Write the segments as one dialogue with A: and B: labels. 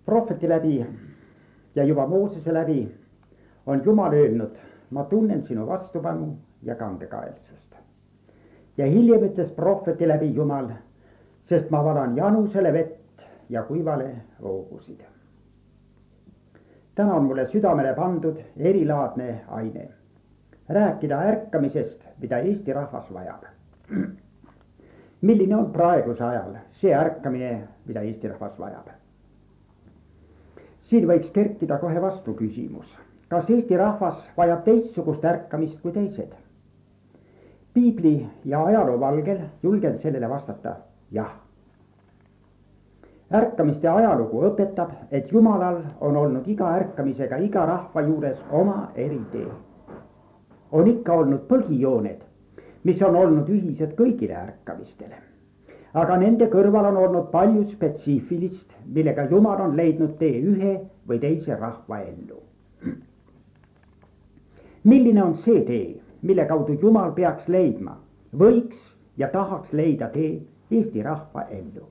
A: Prohveti läbi ja juba Moosese läbi on Jumal öelnud, ma tunnen sinu vastupanu ja kangekaelsust. Ja hiljem ütles prohveti läbi Jumal, sest ma valan janusele vett ja kuivale hoogusid. Täna on mulle südamele pandud erilaadne aine. Rääkida ärkamisest, mida Eesti rahvas vajab. Milline on praeguse ajal see ärkamine, mida Eesti rahvas vajab? Siin võiks kerkida kohe vastu küsimus. Kas Eesti rahvas vajab teistsugust ärkamist kui teised? Piibli ja ajaloo valgel julgen sellele vastata jah. Ärkamiste ajalugu õpetab, et Jumalal on olnud iga ärkamisega iga rahva juures oma eritee. On ikka olnud põhijooned, mis on olnud ühised kõigile ärkamistele. Aga nende kõrval on olnud palju spetsiifilist, millega Jumal on leidnud tee ühe või teise rahva ellu. Milline on see tee, mille kaudu Jumal peaks leidma, võiks ja tahaks leida tee Eesti rahva ellu?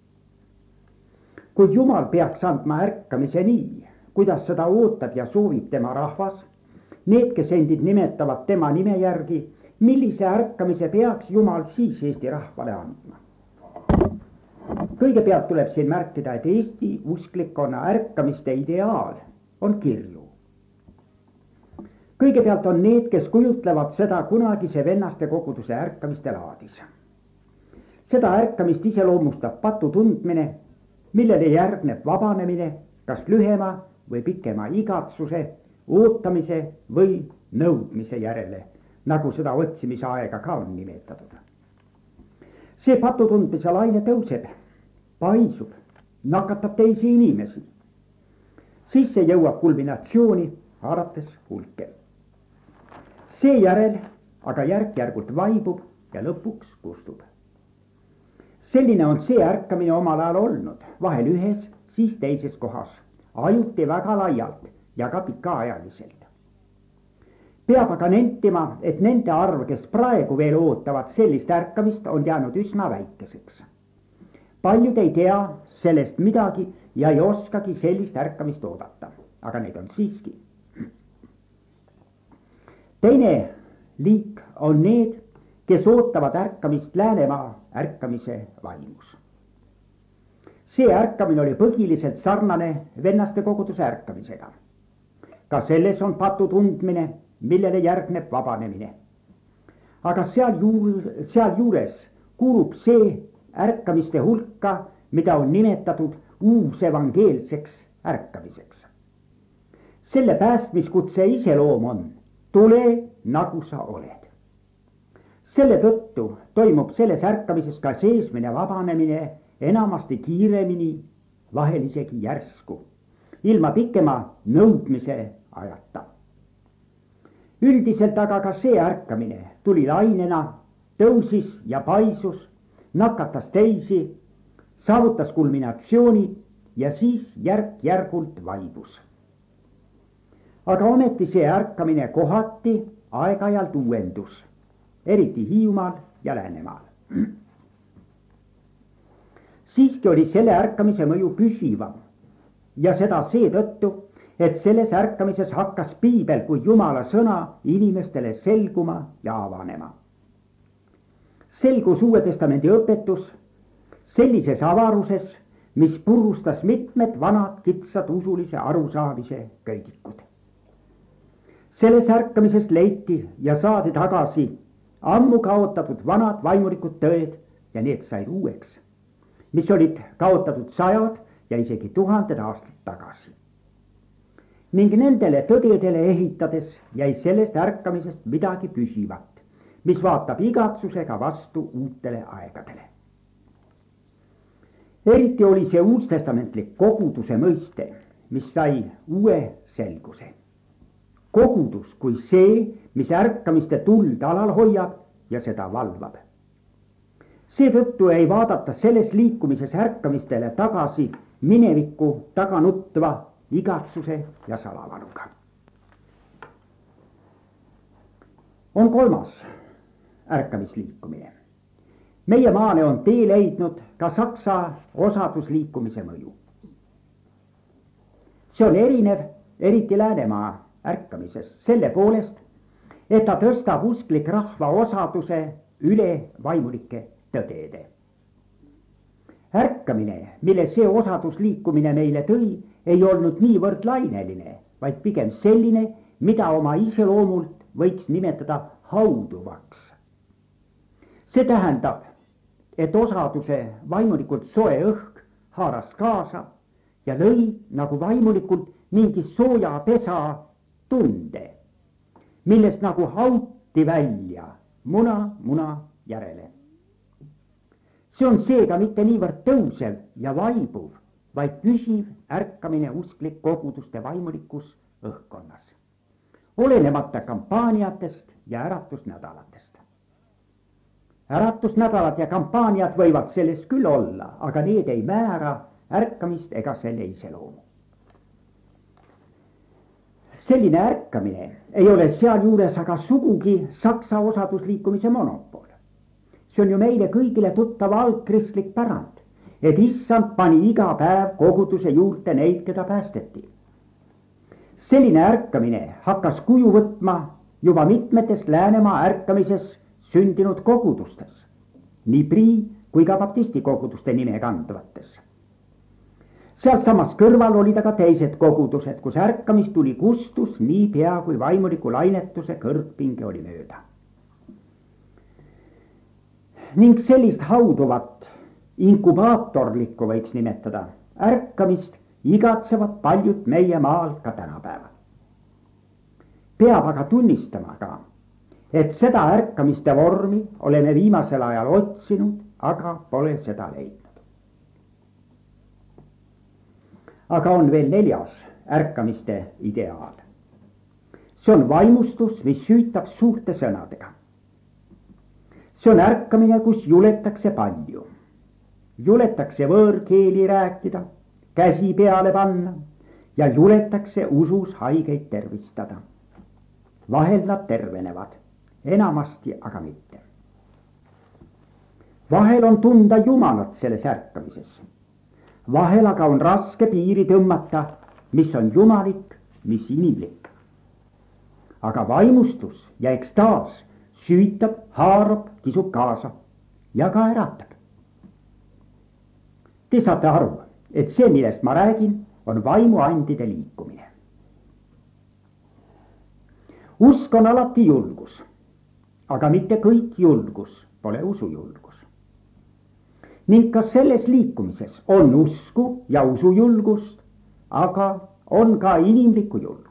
A: Kui Jumal peaks andma ärkamise nii, kuidas seda ootab ja soovib tema rahvas, need, kes endid nimetavad tema nime järgi, millise ärkamise peaks Jumal siis Eesti rahvale andma? Kõigepealt tuleb siin märkida, et Eesti usklikkonna ärkamiste ideaal on kirju. Kõigepealt on need, kes kujutlevad seda kunagise vennaste koguduse ärkamiste laadis. Seda ärkamist iseloomustab patu tundmine, millele järgneb vabanemine, kas lühema või pikema igatsuse, ootamise või nõudmise järele, nagu seda otsimise aega ka on nimetatud. See patutundmise laine tõuseb, paisub, nakatab teisi inimesi. Siis see jõuab kulminatsiooni, haarates hulke. Seejärel aga järk-järgult vaibub ja lõpuks kustub. Selline on see ärkamine omal ajal olnud, vahel ühes, siis teises kohas, ajuti väga laialt ja ka pikaajaliselt. Peab aga nentima, et nende arv, kes praegu veel ootavad sellist ärkamist, on jäänud üsna väikeseks. Paljud ei tea sellest midagi ja ei oskagi sellist ärkamist oodata, aga neid on siiski. Teine liik on need, kes ootavad ärkamist Läänemaa ärkamise vaimus. See ärkamine oli põhiliselt sarnane vennaste koguduse ärkamisega. Ka selles on patu tundmine, millele järgneb vabanemine. Aga sealjuures kuulub see ärkamiste hulka, mida on nimetatud uusevangeelseks ärkamiseks. Selle päästmiskutse iseloom on tule nagu sa oled. Selle tõttu toimub selles ärkamises ka seesmine vabanemine enamasti kiiremini, vahel isegi järsku, ilma pikema nõudmise ajata. Üldiselt aga ka see ärkamine tuli lainena, tõusis ja paisus, nakatas teisi, saavutas kulminatsiooni ja siis järk-järgult vaibus. Aga ometi see ärkamine kohati aeg-ajalt uuendus, eriti Hiiumaal ja Läänemaal. Siiski oli selle ärkamise mõju püsivam ja seda seetõttu, et selles ärkamises hakkas piibel kui Jumala sõna inimestele selguma ja avanema. Selgus Uue Testamendi õpetus sellises avaruses, mis purustas mitmed vanad kitsad usulise arusaamise köidikud. Selles ärkamises leiti ja saadi tagasi ammu kaotatud vanad vaimulikud tõed ja need said uueks, mis olid kaotatud 100 ja isegi 1000 aastat tagasi. Ning nendele tõdedele ehitades jäi sellest ärkamisest midagi püsivat, mis vaatab igatsusega vastu uutele aegadele. Eriti oli see uustestamentlik koguduse mõiste, mis sai uue selguse. Kogudus kui see, mis ärkamiste tuld alal hoiab ja seda valvab. Seetõttu ei vaadata selles liikumises ärkamistele tagasi minevikku taga nutva igatsuse ja salavaluga. On kolmas ärkamisliikumine. Meie maale on tee leidnud ka saksa osadusliikumise mõju. see on erinev, eriti Läänemaa ärkamisest, selle poolest, et ta tõstab usklik rahva osaduse üle vaimulike tõdede. Ärkamine, mille see osadusliikumine meile tõi, ei olnud niivõrd laineline, vaid pigem selline, mida oma iseloomult võiks nimetada hauduvaks. See tähendab, et osaduse vaimulikult soe õhk haaras kaasa ja lõi nagu vaimulikult mingi sooja pesa tunde, millest nagu hauti välja muna järele. See on seega mitte niivõrd tõusev ja vaibuv, vaid püsiv ärkamine usklik koguduste vaimulikus õhkkonnas, olenemata kampaaniatest ja äratusnädalatest. Äratusnädalad ja kampaaniad võivad selles küll olla, aga need ei määra ärkamist ega selle iseloomu. Selline ärkamine ei ole sealjuures aga sugugi Saksa osadusliikumise monopool. See on ju meile kõigile tuttav algkristlik pärand, et issand pani iga päev koguduse juurde neid, keda päästeti. Selline ärkamine hakkas kuju võtma juba mitmetes Läänemaa ärkamises sündinud kogudustes, nii Prii kui ka baptisti koguduste nime kandvates. Sealt samas kõrval olid aga teised kogudused, kus ärkamist tuli kustus nii pea kui vaimuliku lainetuse kõrgpinge oli mööda. Ning sellist hauduvat, inkubaatorlikku võiks nimetada, ärkamist igatsevad paljud meie maal ka tänapäeval. Peab aga tunnistama ka, et seda ärkamiste vormi oleme viimasel ajal otsinud, aga pole seda leidnud. Aga on veel neljas ärkamiste ideaal. See on vaimustus, mis süütab suurte sõnadega. See on ärkamine, kus juletakse palju. Juletakse võõrkeeli rääkida, käsi peale panna ja juletakse usus haigeid tervistada. Vahel nad tervenevad, enamasti aga mitte. Vahel on tunda Jumalat selles ärkamises. Vahel aga on raske piiri tõmmata, mis on jumalik, mis inimlik. Aga vaimustus ja ekstaas süütab, haarab, kisub kaasa ja ka äratab. Te saate aru, et see, millest ma räägin, on vaimuandide liikumine. Usk on alati julgus, aga mitte kõik julgus pole usujulgus. Ning ka selles liikumises on usku ja usujulgust, aga on ka inimlikku julgust.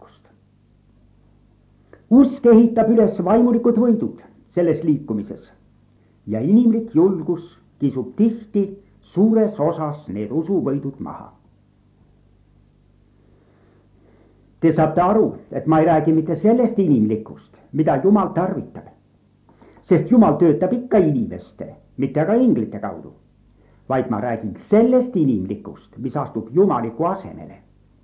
A: Usk ehitab üles vaimulikud võidud selles liikumises ja inimlik julgus kisub tihti suures osas need usuvõidud maha. Te saate aru, et ma ei räägi mitte sellest inimlikust, mida Jumal tarvitab, sest Jumal töötab ikka inimeste, mitte aga inglite kaudu, vaid ma räägin sellest inimlikust, mis astub jumaliku asemele.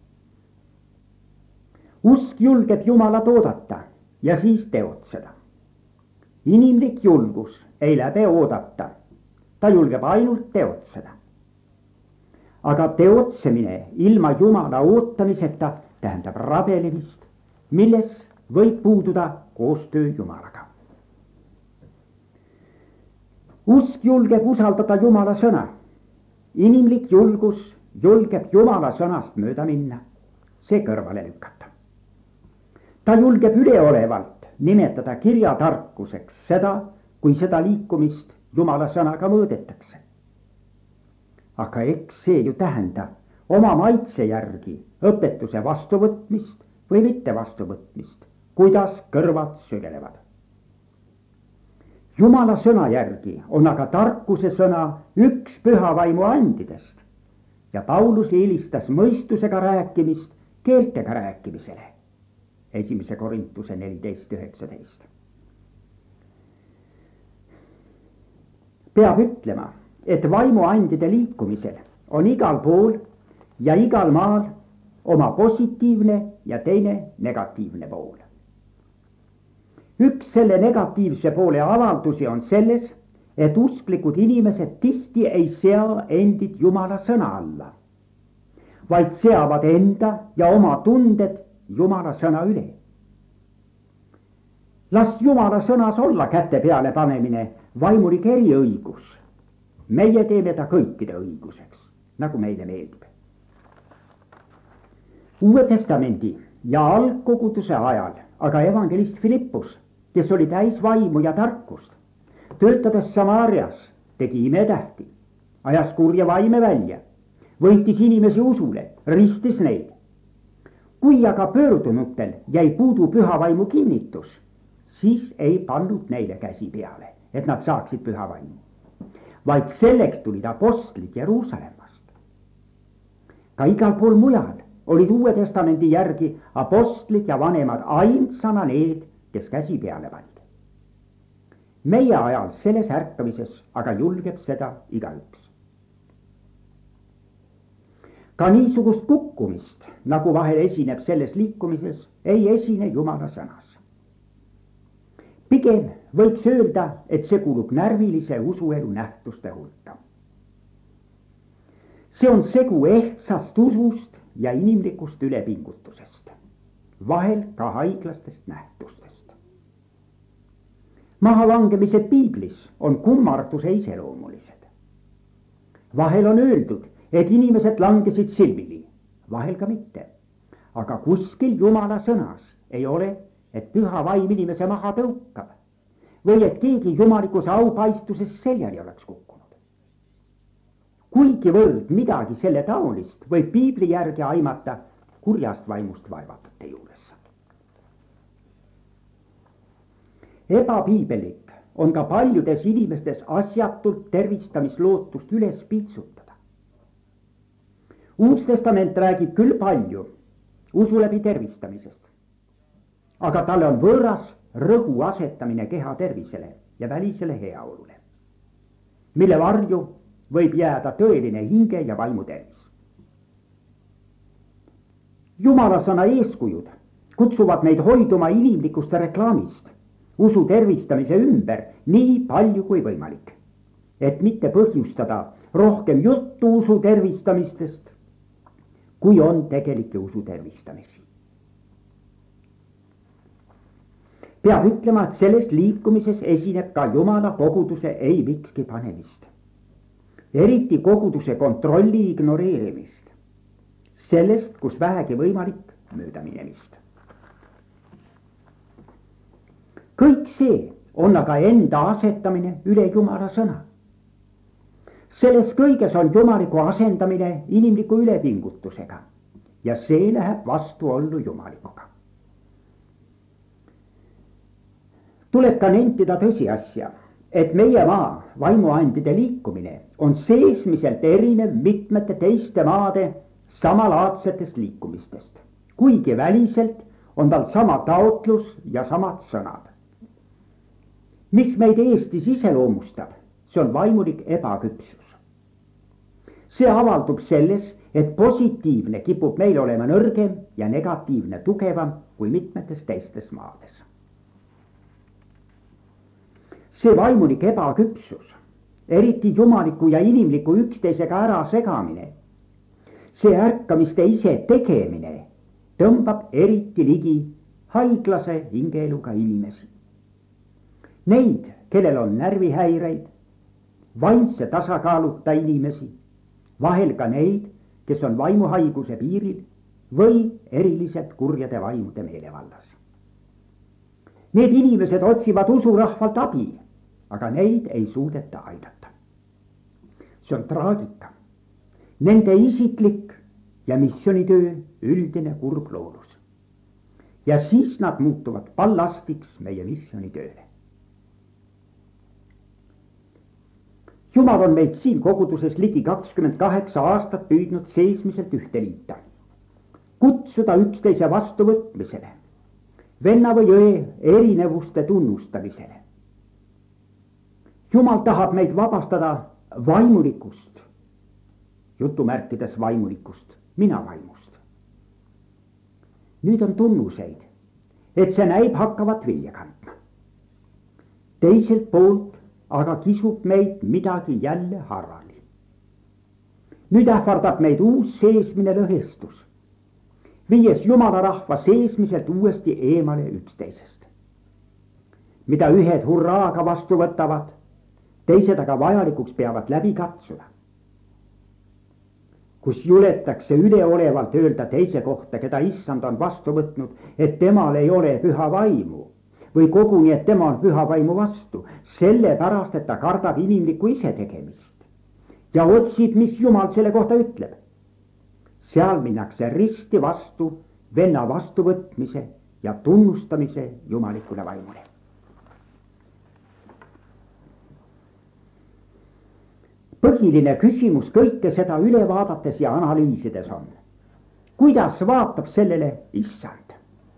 A: Usk julgeb Jumalat oodata ja siis teotseda. Inimlik julgus ei läbe oodata, ta julgeb ainult teotseda. Aga teotsemine ilma Jumala ootamiseta tähendab rabelemist, milles võib puududa koostöö Jumalaga. Usk julgeb usaldada Jumala sõna. Inimlik julgus julgeb Jumala sõnast mööda minna, see kõrvale lükata. Ta julgeb üleolevalt nimetada kirjatarkuseks seda, kui seda liikumist Jumala sõnaga mõõdetakse. Aga eks see ju tähendab oma maitse järgi õpetuse vastuvõtmist või mitte vastuvõtmist, kuidas kõrvad sügelevad. Jumala sõna järgi on aga tarkuse sõna üks püha vaimu andidest ja Paulus eelistas mõistusega rääkimist keeltega rääkimisele. 1. Korintuse 14:19. Peab ütlema, et vaimuandide liikumisel on igal pool ja igal maal oma positiivne ja teine negatiivne pool. Üks selle negatiivse poole avaldusi on selles, et usklikud inimesed tihti ei sea endid Jumala sõna alla, vaid seavad enda ja oma tunded Jumala sõna üle. Las Jumala sõnas olla käte peale panemine vaimulik eriõigus. Meie teeme ta kõikide õiguseks, nagu meile meeldib. Uue Testamendi ja algkoguduse ajal aga evangelist Philippus, kes oli täis vaimu ja tarkust, töötades Samaarias, tegi imetähti, ajas kurja vaime välja, võitis inimesi usule, ristis neid. Kui aga pöördunutel jäi puudu püha vaimu kinnitus, siis ei pannud neile käsi peale, et nad saaksid püha vaimu, vaid selleks tulid apostlid Jeruusalemmast. Ka igal pool mujal olid Uue Testamendi järgi apostlid ja vanemad ainsana need, kes käsi peale panid. Meie ajal selles ärkamises aga julgeb seda igaüks. Ka niisugust kukkumist, nagu vahel esineb selles liikumises, ei esine Jumala sõnas. Pigem võiks öelda, et see kuulub närvilise usuelu nähtuste hulka. See on segu ehtsast usust ja inimlikust ülepingutusest, vahel ka haiglastest nähtustest. Mahalangemised piiblis on kummarduse iseloomulised. Vahel on öeldud, et inimesed langesid silmili, vahel ka mitte. Aga kuskil Jumala sõnas ei ole, et püha vaim inimese maha tõukab või et keegi jumalikus aupaistuses seljali oleks kukkunud. Kuigivõrd midagi selle taolist võib piibli järgi aimata kurjast vaimust vaevatute juures. Ebapiibelik on ka paljudes inimestes asjatult tervistamislootust üles piitsutada. Uus testament räägib küll palju usu läbi tervistamisest, aga talle on võõras rõhu asetamine keha tervisele ja välisele heaolule, mille varju võib jääda tõeline hinge ja vaimu tervis. Jumala sõna eeskujud kutsuvad meid hoiduma inimlikust reklaamist usu tervistamise ümber nii palju kui võimalik, et mitte põhjustada rohkem juttu usu tervistamistest, kui on tegelikke usu tervistamisi. Peab ütlema, et selles liikumises esineb ka Jumala koguduse ei mikski panemist. Eriti koguduse kontrolli ignoreerimist. Sellest, kus vähegi võimalik, mööda minemist. Kõik see on aga enda asetamine üle Jumala sõna. Selles kõiges on jumaliku asendamine inimliku ülepingutusega ja see läheb vastuollu jumalikuga. Tuleb ka nentida tõsiasja, et meie maa vaimuandide liikumine on seesmiselt erinev mitmete teiste maade samalaadsetest liikumistest, kuigi väliselt on tal sama taotlus ja samad sõnad. Mis meid Eestis iseloomustab, see on vaimulik ebaküpsus. See avaldub selles, et positiivne kipub meil olema nõrgem ja negatiivne tugevam kui mitmetes teistes maades. See vaimulik ebaküpsus, eriti jumaliku ja inimliku üksteisega ära segamine, see ärkamiste ise tegemine tõmbab eriti ligi haiglase hingeeluga inimesi. Neid, kellel on närvihäireid, vaimse tasakaaluta inimesi, vahel ka neid, kes on vaimuhaiguse piiril või eriliselt kurjade vaimude meelevallas. Need inimesed otsivad usurahvalt abi, aga neid ei suudeta aidata. See on traagika. Nende isiklik ja missionitöö üldine kurb loodus. Ja siis nad muutuvad ballastiks meie missionitööle. Jumal on meid siin koguduses ligi 28 aastat püüdnud seesmiselt ühte liita. Kutsuda üksteise vastuvõtmisele, venna või õe erinevuste tunnustamisele. Jumal tahab meid vabastada vaimulikust, jutumärkides vaimulikust, mina vaimust. Nüüd on tunnuseid, et see näib hakkavat vilja kandma. Teiselt poolt aga kisub meid midagi jälle harali. nüüd ähvardab meid uus seesmine lõhestus, viies jumala rahva seesmiselt uuesti eemale üksteisest. Mida ühed hurraaga vastu võtavad, teised aga vajalikuks peavad läbi katsuda. Kus juletakse üleolevalt öelda teise kohta, keda issand on vastu võtnud, et temal ei ole püha vaimu või koguni, et tema on püha vaimu vastu, sellepärast, et ta kardab inimlikku isetegemist ja otsib, mis Jumal selle kohta ütleb. Seal minnakse risti vastu venna vastuvõtmise ja tunnustamise jumalikule vaimule. Põhiline küsimus kõike seda üle vaadates ja analüüsides on, kuidas vaatab sellele issand.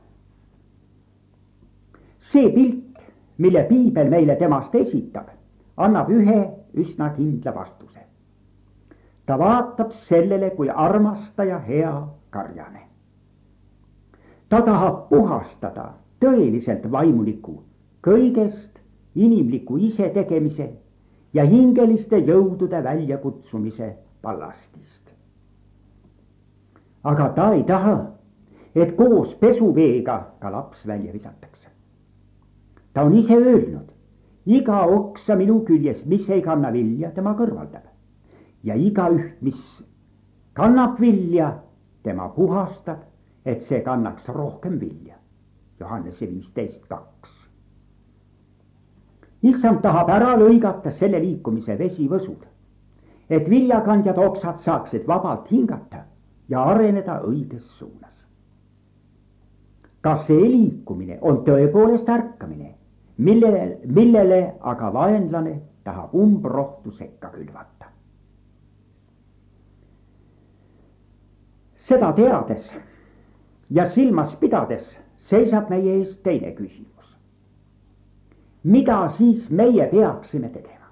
A: See pilt, mille piibel meile temast esitab, annab ühe üsna kindla vastuse. Ta vaatab sellele kui armastaja hea karjane. Ta tahab puhastada tõeliselt vaimuliku kõigest inimliku isetegemise ja hingeliste jõudude väljakutsumise ballastist. Aga ta ei taha, et koos pesuveega ka laps välja visatakse. Ta on ise öelnud, iga oksa minu küljes, mis ei kanna vilja, tema kõrvaldab. Ja igaüht, mis kannab vilja, tema puhastab, et see kannaks rohkem vilja. Johannese 15:2. Issand tahab ära lõigata selle liikumise vesivõsud, et viljakandjad oksad saaksid vabalt hingata ja areneda õiges suunas. Kas see liikumine on tõepoolest ärkamine, millele aga vaenlane tahab umbrohtu sekka külvata? Seda teades ja silmas pidades seisab meie ees teine küsimus. Mida siis meie peaksime tegema?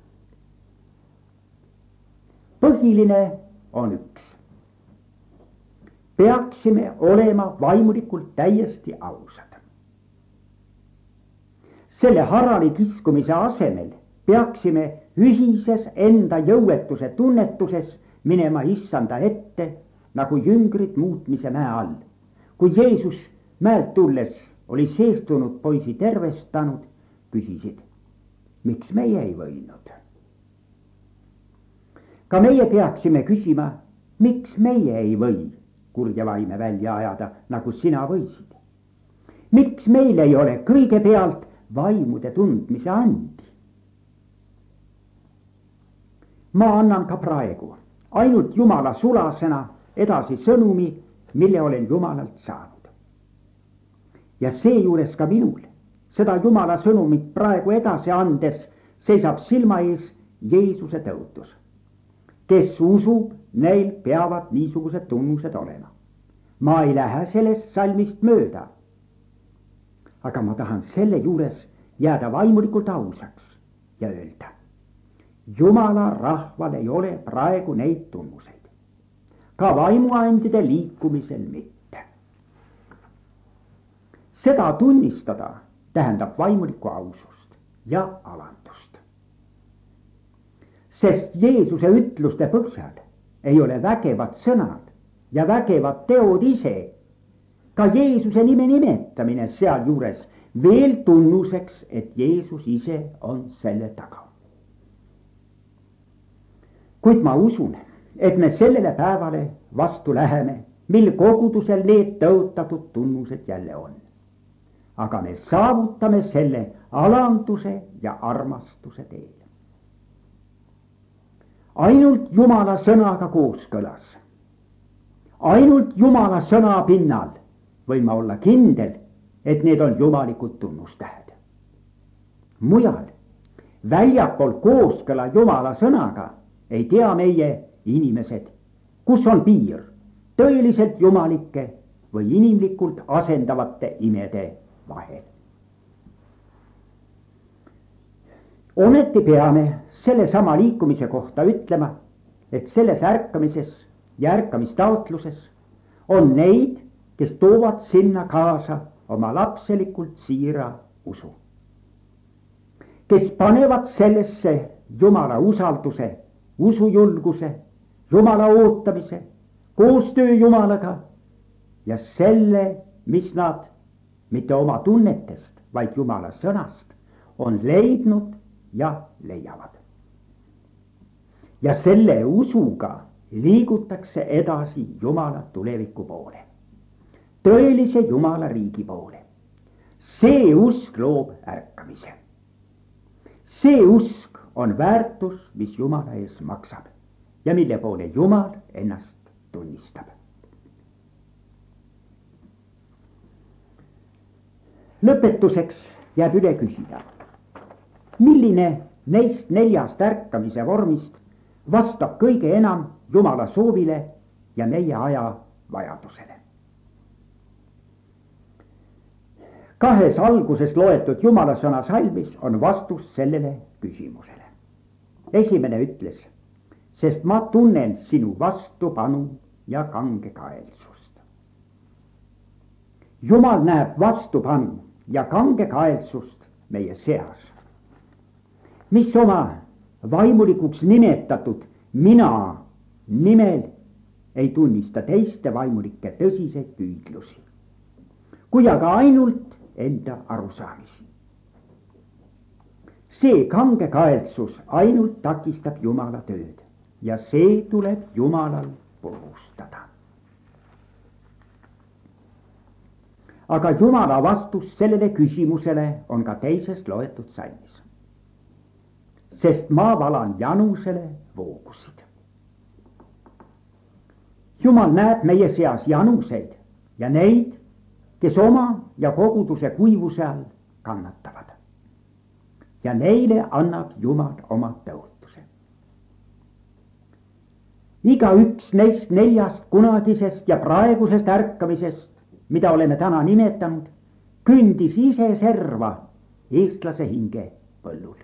A: Põhiline on üks. Peaksime olema vaimulikult täiesti ausad. Selle harali kiskumise asemel peaksime ühises enda jõuetuse tunnetuses minema issanda ette nagu jüngrid muutmise mäe all. Kui Jeesus mäelt tulles oli seestunud poisi tervestanud, küsisid, miks meie ei võinud? Ka meie peaksime küsima, miks meie ei või kurja vaime välja ajada, nagu sina võisid? Miks meil ei ole kõigepealt vaimude tundmise andi? Ma annan ka praegu ainult Jumala sulasena edasi sõnumi, mille olen Jumalalt saanud. Ja seejuures ka minul, seda Jumala sõnumit praegu edasi andes, seisab silma ees Jeesuse tõotus. Kes usub, neil peavad niisugused tunnused olema. Ma ei lähe sellest salmist mööda. Aga ma tahan selle juures jääda vaimulikult ausaks ja öelda, Jumala rahval ei ole praegu neid tunnuseid. Ka vaimuandide liikumisel mitte. Seda tunnistada tähendab vaimulikku ausust ja alandust. Sest Jeesuse ütluste põhjal ei ole vägevad sõnad ja vägevad teod ise, ka Jeesuse nime nimetamine sealjuures veel tunnuseks, et Jeesus ise on selle taga. Kuid ma usun, et me sellele päevale vastu läheme, mil kogudusel need tõotatud tunnused jälle on. Aga me saavutame selle alanduse ja armastuse teel. Ainult Jumala sõnaga kooskõlas, ainult Jumala sõna pinnal võin ma olla kindel, et need on jumalikud tunnustähed. Mujal, väljapool kooskõla Jumala sõnaga, ei tea meie inimesed, kus on piir tõeliselt jumalike või inimlikult asendavate imede vahel. Ometi peame selle sama liikumise kohta ütlema, et selles ärkamises ja ärkamistaotluses on neid, kes toovad sinna kaasa oma lapselikult siira usu. Kes panevad sellesse Jumala usalduse, usujulguse Jumala ootamise, koostöö Jumalaga ja selle, mis nad mitte oma tunnetest, vaid Jumala sõnast on leidnud ja leiavad. Ja selle usuga liigutakse edasi Jumala tuleviku poole, tõelise Jumala riigi poole. See usk loob ärkamise. See usk on väärtus, mis Jumala ees maksab ja mille poole Jumal ennast tunnistab. Lõpetuseks jääb üle küsida, milline neist 4 ärkamise vormist vastab kõige enam Jumala soovile ja meie aja vajadusele. 2 alguses loetud Jumala sõna salmis on vastus sellele küsimusele. Esimene ütles, sest ma tunnen sinu vastupanu ja kangekaelsust. Jumal näeb vastupanu ja kangekaelsust meie seas, mis oma vaimulikuks nimetatud mina nimel ei tunnista teiste vaimulike tõsiseid püüdlusi, kui aga ainult enda arusaamisi. See kangekaelsus ainult takistab Jumala tööd ja see tuleb Jumalal purustada. Aga Jumala vastus sellele küsimusele on ka teises loetud salmis. Sest ma valan janusele voogusid. Jumal näeb meie seas januseid ja neid, kes oma ja koguduse kuivuse all kannatavad. Ja neile annab Jumal oma tõotuse. Igaüks neist 4 kunagisest ja praegusest ärkamisest, mida oleme täna nimetanud, kündis ise serva eestlase hinge põllul.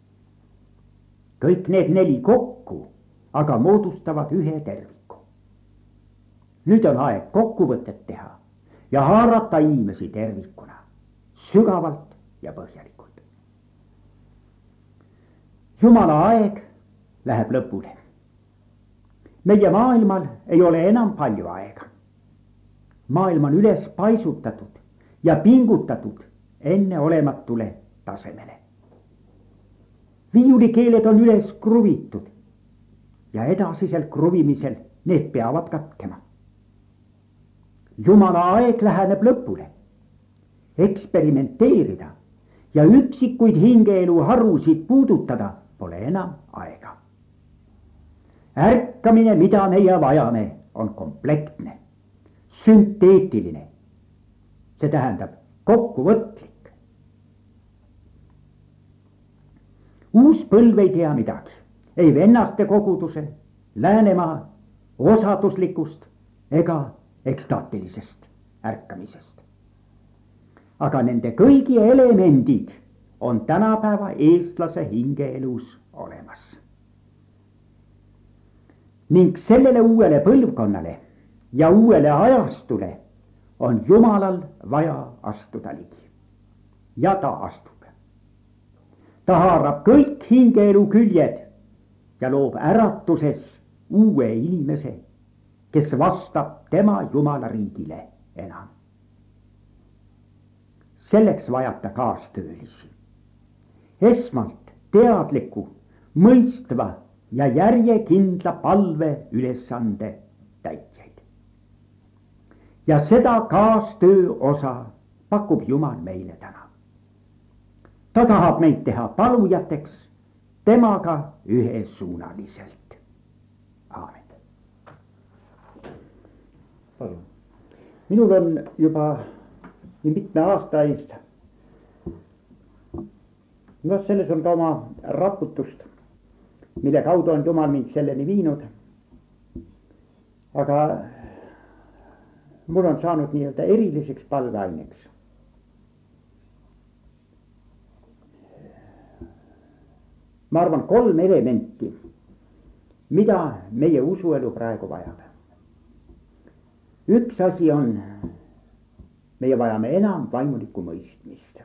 A: Kõik need 4 kokku aga moodustavad ühe terviku. Nüüd on aeg kokkuvõtet teha ja haarata inimesi tervikuna, sügavalt ja põhjalikult. Jumala aeg läheb lõpule. Meie maailmal ei ole enam palju aega. Maailm on üles paisutatud ja pingutatud enneolematule tasemele. Viiulikeeled on üles kruvitud ja edasisel kruvimisel need peavad katkema. Jumala aeg läheneb lõpule. Eksperimenteerida ja üksikuid hingeelu harusid puudutada pole enam aega. Ärkamine, mida meie vajame, on komplektne, sünteetiline. See tähendab kokkuvõtlik. Uus põlv ei tea midagi, ei vennaste koguduse, Läänemaa osaduslikust ega ekstaatilisest ärkamisest. Aga nende kõigi elemendid on tänapäeva eestlase hingeelus olemas. Ning sellele uuele põlvkonnale ja uuele ajastule on Jumalal vaja astuda ligi. Ja ta astub. Ta haarab kõik hingeelu küljed ja loob äratuses uue inimese, kes vastab tema Jumala riigile enam. Selleks vajab ta kaastöölisi. Esmalt teadliku, mõistva ja järjekindla palve ülesande täitjaid. Ja seda kaastöö osa pakub Jumal meile täna. Ta tahab meid teha palujateks temaga ühesuunaliselt. Aamen. Palun. Minul on juba nii mitme aasta eest. Selles on ka oma raputust, mille kaudu on Jumal mind selleni viinud. Aga mul on saanud nii-öelda eriliseks palveaineks. Ma arvan 3 elementi, mida meie usuelu praegu vajab. Üks asi on, meie vajame enam vaimulikku mõistmist.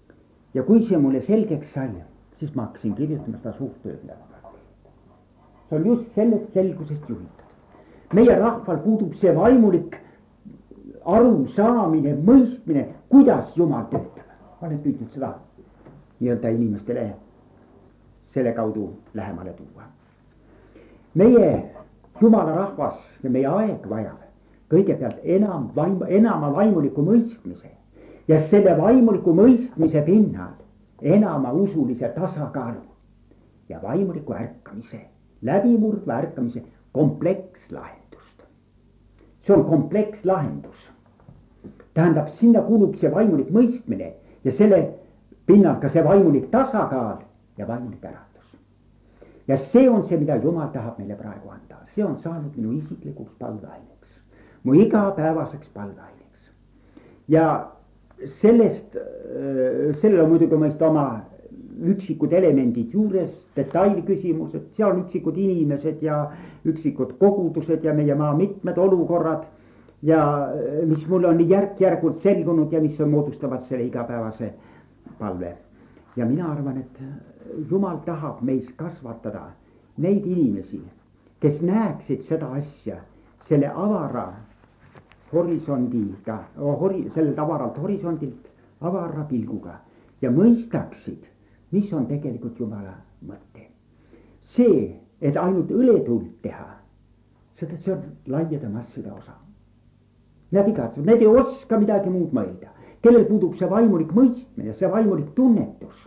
A: Ja kui see mulle selgeks sai, siis ma hakkasin kirjutama seda suurt tööd. see on just sellest selgusest juhitud. meie rahval puudub see vaimulik arusaamine, mõistmine, kuidas Jumal töötab. ma olen püüdnud seda nii-öelda inimestele selle kaudu lähemale tuua. meie Jumala rahvas ja meie aeg vajab kõigepealt enama vaimuliku mõistmise ja selle vaimuliku mõistmise pinnal enama usulise tasakaalu ja vaimuliku ärkamise, läbimurdva ärkamise komplekslahendust. see on komplekslahendus. tähendab, sinna kulub see vaimulik mõistmine ja selle pinnal ka see vaimulik tasakaal ja vaimulik äratus. ja see on see, mida Jumal tahab meile praegu anda. see on saanud minu isiklikuks palveaineks, mu igapäevaseks palveaineks. ja sellest, sellel on muidugi mõista oma üksikud elemendid juures, detailküsimused, seal on üksikud inimesed ja üksikud kogudused ja meie maa mitmed olukorrad ja mis mul on järk-järgult selgunud ja mis moodustavad selle igapäevase palve. ja mina arvan, et Jumal tahab meis kasvatada neid inimesi, kes näeksid seda asja selle avara horisondiga, sellelt avaralt horisondilt avara pilguga ja mõistaksid, mis on tegelikult Jumala mõte. see, et ainult õletuld teha, seda, see on laiade masside osa. Nad igatsevad, need ei oska midagi muud mõelda, kellel puudub see vaimulik mõistmine, see vaimulik tunnetus.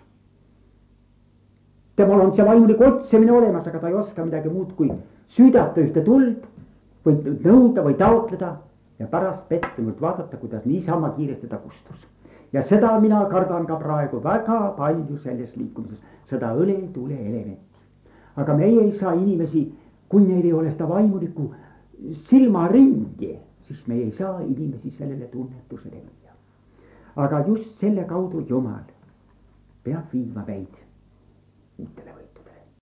A: temal on see vaimulik otsimine olemas, aga ta ei oska midagi muud kui süüdata ühte tuld või nõuda või taotleda ja pärast pettunult vaadata, kuidas niisama kiiresti ta kustus. ja seda mina kardan ka praegu väga palju selles liikumises, seda õle-tule elementi. aga meie ei saa inimesi, kui neil ei ole seda vaimulikku silmaringi, siis me ei saa inimesi sellele tunnetusele viia. aga just selle kaudu Jumal peab viima meid uutele võitudele.